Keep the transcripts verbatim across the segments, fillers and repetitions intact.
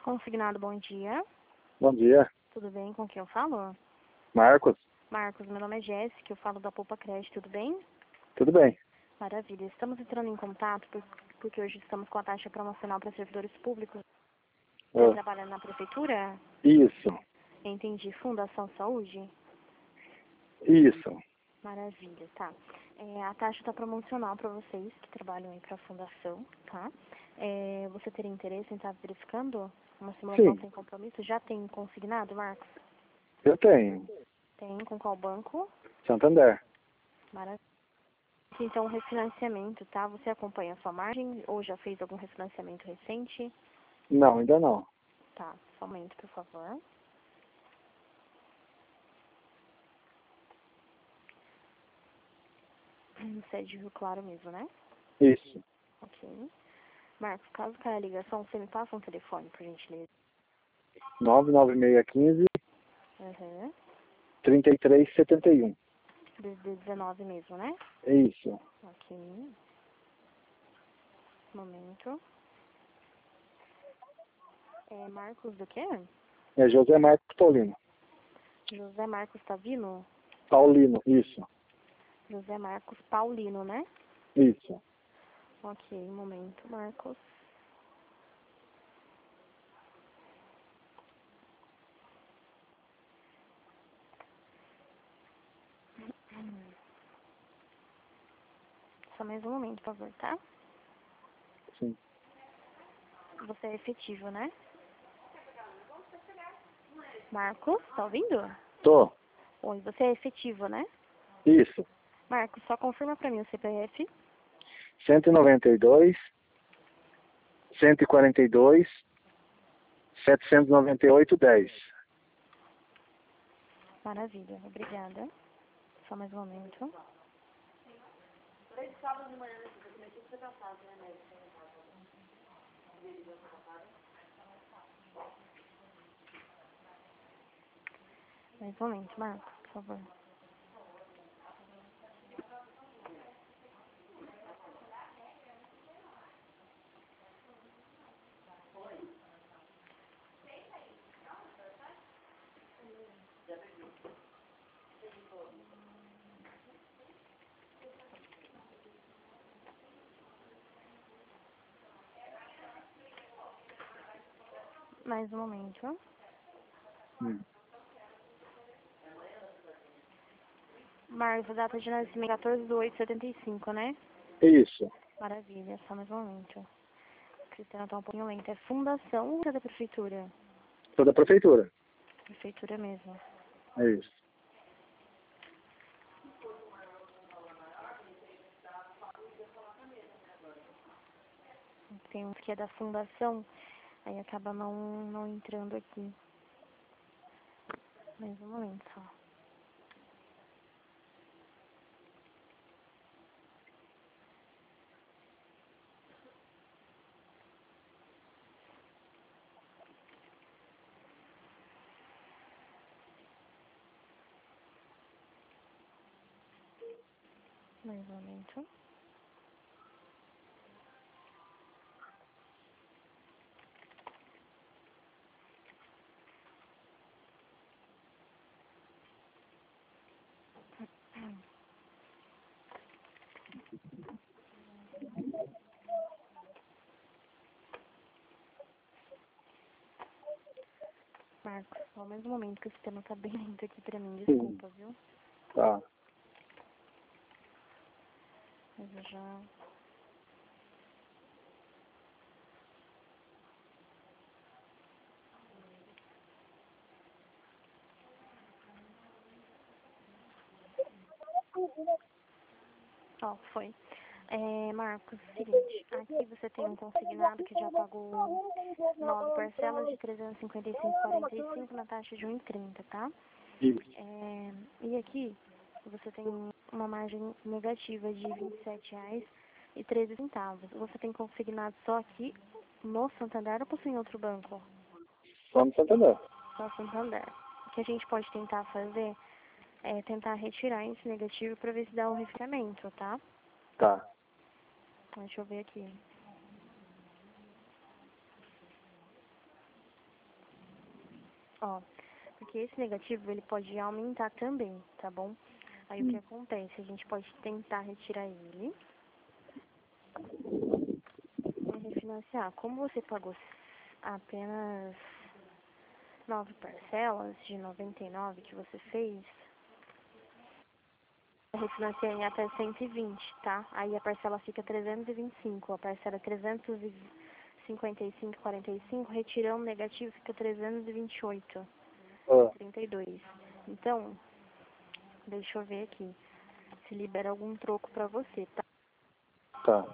Consignado, bom dia. Bom dia. Tudo bem? Com quem eu falo? Marcos. Marcos, meu nome é Jéssica, eu falo da Poupa Crédito, tudo bem? Tudo bem? Maravilha. Estamos entrando em contato por, porque hoje estamos com a taxa promocional para servidores públicos. Você Ah, trabalha na prefeitura? isso. Entendi. Fundação Saúde? Isso. Maravilha, tá. É, a taxa está promocional para vocês que trabalham aí para a fundação, tá? É, você teria interesse em estar verificando uma simulação Sim. sem compromisso? Já tem consignado, Marcos? Eu tenho. Tem. Com qual banco? Santander. Maravilha. Então, refinanciamento, tá? Você acompanha a sua margem ou já fez algum refinanciamento recente? Não, ainda não. Tá, só um momento, por favor. Você é de Rio Claro mesmo, né? Isso. Ok. Marcos, caso caia a ligação, você me passa um telefone, por gentileza. nove nove seis um cinco, Uhum. três três sete um. Desde dezenove mesmo, né? Isso. Ok. Momento. É Marcos do quê? É José Marcos Paulino. José Marcos Tavino? Paulino. Isso. José Marcos Paulino, né? Isso. Ok, um momento, Marcos. Só mais um momento, por favor, tá? Sim. Você é efetivo, né? Marcos, tá ouvindo? Tô. Oi, você é efetivo, né? Isso. Marcos, só confirma pra mim o C P F. cento e noventa e dois, cento e quarenta e dois, setecentos e noventa e oito, dez. Maravilha, obrigada. Só mais um momento. Mais um momento, Marcos, por favor. Mais um momento. Hum. Marcos, data de nascimento quatorze de oito de setenta e cinco, né? Isso. Maravilha, só mais um momento. Cristina tá um pouquinho lenta. É fundação ou é da prefeitura? Sou da prefeitura. Prefeitura mesmo. É isso. Tem uns que é da fundação, aí acaba não, não entrando aqui. Mais um momento só. Mais um momento. Marcos, só mais um momento que o sistema tá bem lento aqui pra mim, Sim. desculpa, viu? Tá. Mas eu já... Ó, foi. É, Marcos, seguinte, aqui você tem um consignado que já pagou nove parcelas de trezentos e cinquenta e cinco vírgula quarenta e cinco na taxa de um e trinta, tá? Isso. É, e aqui você tem uma margem negativa de vinte e sete reais e treze centavos. Você tem consignado só aqui no Santander ou possui em outro banco? Só no Santander. Só Santander. O que a gente pode tentar fazer é tentar retirar esse negativo para ver se dá um refriamento, tá? Tá. Deixa eu ver aqui. Ó, porque esse negativo, ele pode aumentar também, tá bom? Aí o que acontece? A gente pode tentar retirar ele e refinanciar. Como você pagou apenas nove parcelas de noventa e nove que você fez, refinanciar em até cento e vinte, tá? Aí a parcela fica trezentos e vinte e cinco, a parcela trezentos e cinquenta e cinco e quarenta e cinco, retirando o negativo fica trezentos e vinte e oito, Ah, trinta e dois. Então, deixa eu ver aqui se libera algum troco pra você, tá? tá.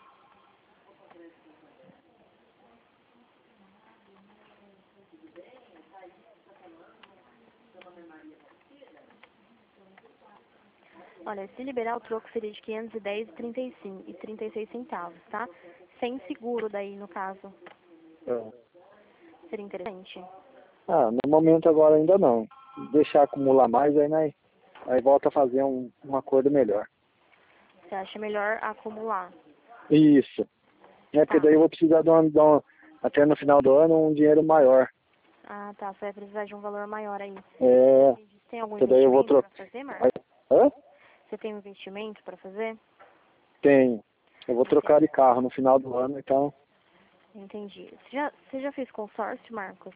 Olha, se liberar o troco seria de quinhentos e dez e trinta e cinco e trinta e seis centavos, tá? Sem seguro daí, no caso. Ah, Seria interessante. Ah, no momento agora ainda não. Deixar acumular mais, aí, né, aí volta a fazer um, um acordo melhor. Você acha melhor acumular? Isso. É porque Tá. daí eu vou precisar de uma, de uma- até no final do ano, um dinheiro maior. Ah, tá. Você vai precisar de um valor maior aí. É, Você tem algum porque daí eu vou investimento trocar. pra fazer, Marcos? Hã? Você tem um investimento pra fazer? Tenho. Eu vou trocar Entendi. de carro no final do ano, então. Entendi. Você já, você já fez consórcio, Marcos?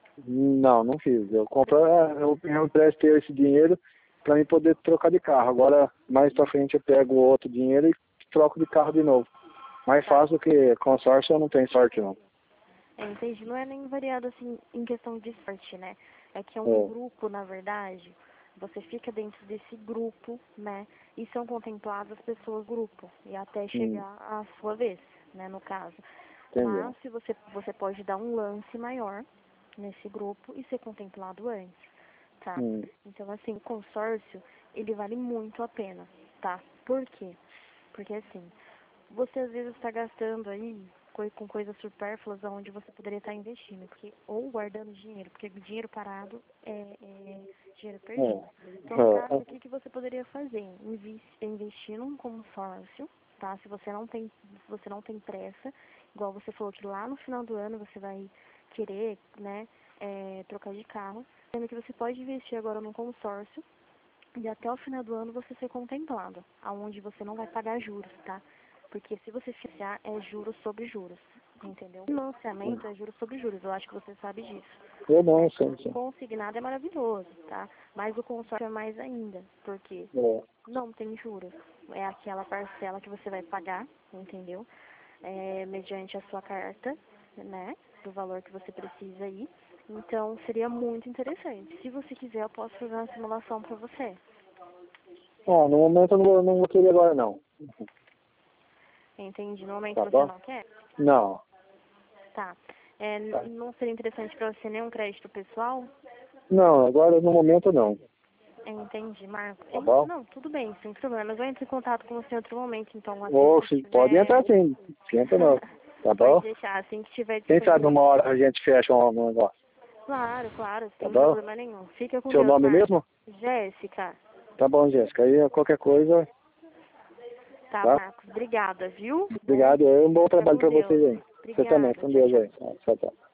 Não, não fiz. Eu compro, eu, eu emprestei esse dinheiro para mim poder trocar de carro. Agora, mais pra frente, eu pego o outro dinheiro e troco de carro de novo. Mais Tá. fácil que consórcio, eu não tenho sorte, não. É, entendi. Não é nem variado assim em questão de sorte, né? É que é um É, grupo, na verdade. Você fica dentro desse grupo, né? E são contempladas as pessoas do grupo. E até hum, chegar à sua vez, né? No caso. entendeu? Mas se você, você pode dar um lance maior nesse grupo e ser contemplado antes, tá? Hum, Então, assim, o consórcio, ele vale muito a pena, tá? Por quê? Porque, assim, você às vezes está gastando aí coi- com coisas supérfluas onde você poderia estar investindo, porque, ou guardando dinheiro, porque dinheiro parado é, é dinheiro é, perdido. Então, no é, caso, o que, que você poderia fazer? Invis- Investir num consórcio, tá? Se você não tem, se você não tem pressa, igual você falou que lá no final do ano você vai querer, né, é, trocar de carro, sendo que você pode investir agora num consórcio e até o final do ano você ser contemplado, aonde você não vai pagar juros, tá? Porque se você fizer, é juros sobre juros, entendeu? Financiamento é juros sobre juros, eu acho que você sabe disso, eu não, né? sim, sim. Consignado é maravilhoso, tá? Mas o consórcio é mais ainda, porque É, não tem juros. É aquela parcela que você vai pagar, entendeu? É, mediante a sua carta, né? Do valor que você precisa aí. Então, seria muito interessante. Se você quiser, eu posso fazer uma simulação para você. ah, no momento eu não vou, não vou querer agora, não. Entendi. No momento Tá você bom? não quer? Não. Tá. É, n- Tá. não seria interessante para você nenhum crédito pessoal? Não, agora no momento não. Entendi, Marco. Tá En- bom? Não, tudo bem, sem problema. Eu entro em contato com você em outro momento, então, assim Ou que se pode entrar tiver... sim, senta não. Tá Pode bom? deixar, assim que tiver Quem sabe disponível. numa hora a gente fecha um um negócio. Claro, claro, Tá sem bom? problema nenhum. Fica com Seu Deus, nome Marco. mesmo? Jéssica. Tá bom, Jéssica. Aí qualquer coisa, Tá, tá? Marcos. Obrigada, viu? Bom Obrigado. É um bom Fica trabalho com pra vocês Deus. aí. Você também. Obrigada. Com Tchau, Deus tchau. aí. Tchau, tchau.